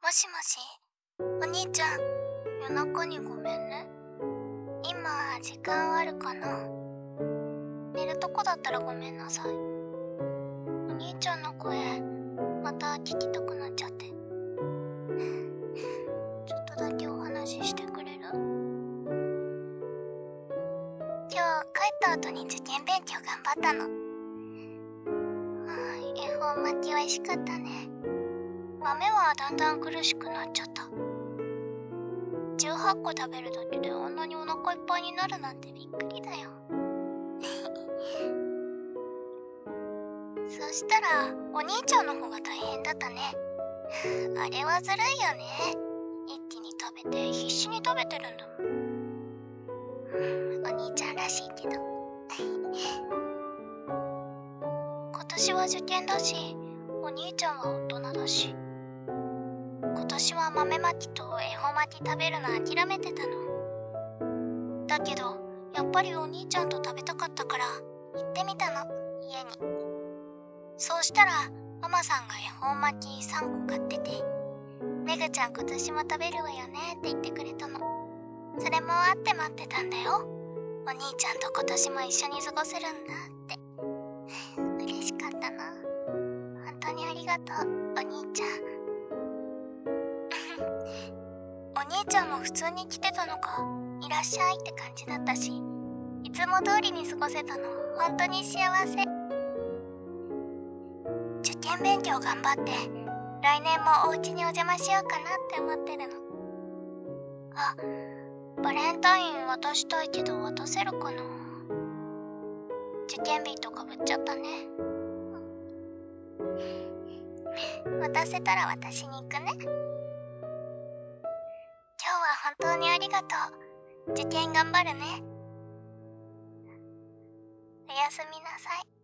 もしもし、お兄ちゃん、夜中にごめんね。今、時間あるかな？寝るとこだったらごめんなさい。お兄ちゃんの声、また聞きたくなっちゃって。ちょっとだけお話ししてくれる？今日帰った後に受験勉強頑張ったの。恵方巻き美味しかったね。豆はだんだん苦しくなっちゃった。18個食べるだけであんなにお腹いっぱいになるなんてびっくりだよ。そしたらお兄ちゃんの方が大変だったね。あれはずるいよね。一気に食べて必死に食べてるんだもん。お兄ちゃんらしいけど。今年は受験だし、お兄ちゃんは大人だし。今年は豆まきと恵方巻き食べるの諦めてたの。だけどやっぱりお兄ちゃんと食べたかったから行ってみたの、家に。そうしたらママさんが恵方巻き3個買ってて、めぐちゃん今年も食べるわよねって言ってくれたの。それもあって待ってたんだよ。お兄ちゃんと今年も一緒に過ごせるんだって嬉しかったな。本当にありがとう、お兄ちゃん。お兄ちゃんも普通に来てたのか、いらっしゃいって感じだったし、いつも通りに過ごせたの本当に幸せ。受験勉強頑張って来年もお家にお邪魔しようかなって思ってるの。あ、バレンタイン渡したいけど渡せるかな。受験日とかぶっちゃったね。渡せたら渡しに行くね。今日は本当にありがとう。受験頑張るね。おやすみなさい。